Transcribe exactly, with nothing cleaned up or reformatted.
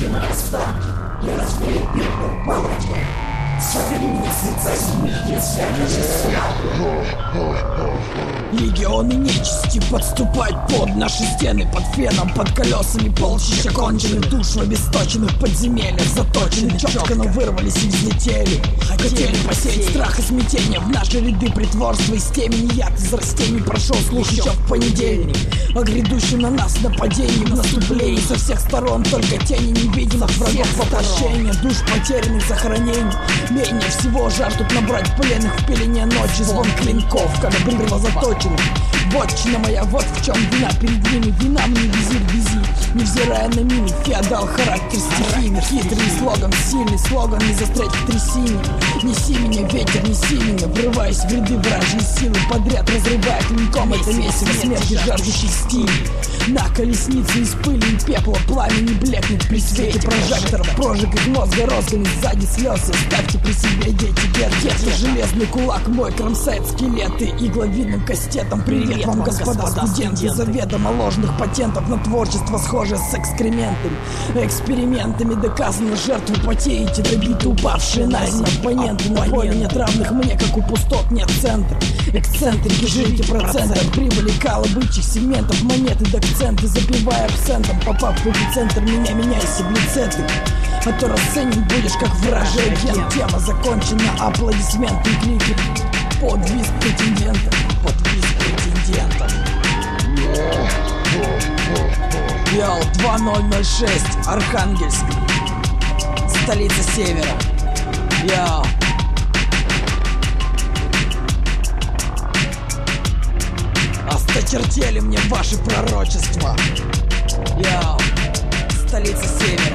Легионы нечисти подступают под наши стены, под феном, под колесами полчища конченых душ в обесточенных подземельях заточены. Четко, но вырвались и взлетели. Хотели посеять страх и смятение в наши ряды, притворства из темени. Яд из растений прошел слух еще в понедельник о грядущем на нас нападении, в наступлении со всех сторон. Только тени невидимых врагов воплощения, душ потерянных захоронений. Менее всего жаждут набрать пленных в пелене ночи. Звон клинков, как бритва заточена. Вотчина моя, вот в чем вина перед ними. Вина мне визирь вези, невзирая на мины. Феодал характер стихийный, хитрый слоган, сильный слоган, не застрять в трясине. Неси меня, ветер, неси меня, врываясь в ряды вражьей силы, подряд разрывая клинком это месиво смерти, жаждущей стиль. На колеснице из пыли и пепла пламя не блекнет при свете прожекторов, прожиг их мозга розгами сзади слезы. Ставьте при себе, дети, геркеты. Железный кулак мой кромсает скелеты игловидным кастетом. Привет вам, господа студенты, заведомо ложных патентов на творчество, схожее с экскрементами. Экспериментами доказано, жертву потеете, добиты упавшие на землю оппоненты. На поле нет равных мне, как у пустот нет центра. Эксцентрики, жрите проценты от прибыли кала бычьих сегментов, монеты до акценты, забивая абсентом. Попав в эпицентр, меня меняйся в лицеты, а то расценен будешь как вражий агент. Тема закончена, аплодисменты и крики под визг претендента, под визг претендента. Йоу, два ноль ноль шесть, Архангельск, столица севера. Йоу. Осточертели мне ваши пророчества. Йоу, столица севера.